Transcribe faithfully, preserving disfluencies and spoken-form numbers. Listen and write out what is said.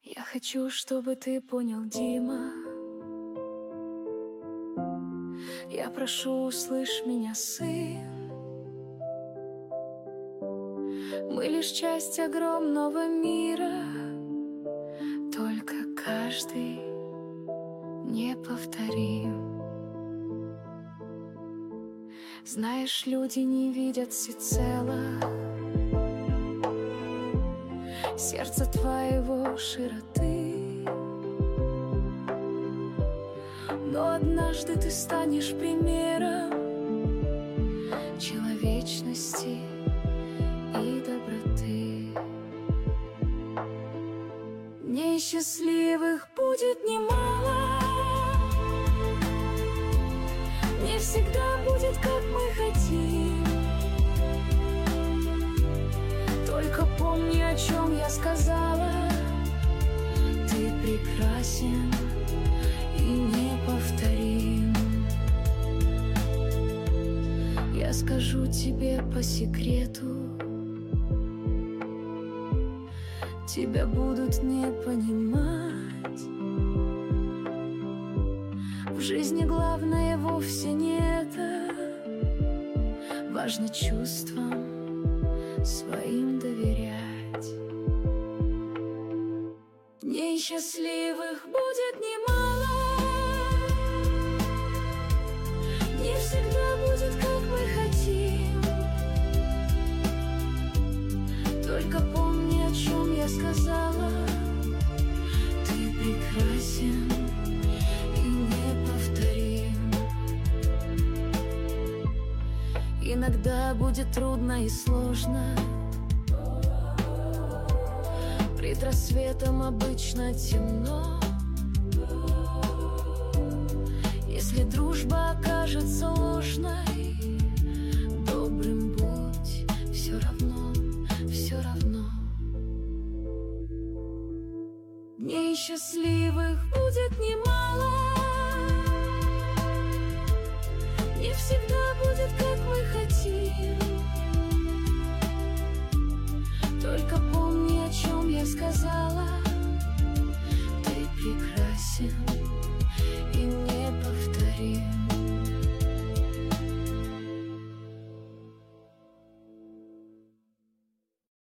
Я хочу, чтобы ты понял, Дима. Я прошу, услышь меня, сын. Мы лишь часть огромного мира, только каждый неповторим. Знаешь, люди не видят всецело сердца твоего широты, но однажды ты станешь примером человечности и доброты. Дней счастливых будет немало, не всегда будет, как мы хотим. Только помни, о чем я сказала. Ты прекрасен и неповторим. Я скажу тебе по секрету, тебя будут не понимать. В жизни главное вовсе не это, важно чувствам своим доверять. Дней счастливых будет немало, не всегда будет, как мы хотим. Только помни, о чем я сказала. Ты прекрасен и неповторим. Иногда будет трудно и сложно, пред рассветом обычно темно. Если дружба окажется ложной, добрым будь, все равно, все равно. Дней счастливых будет немало,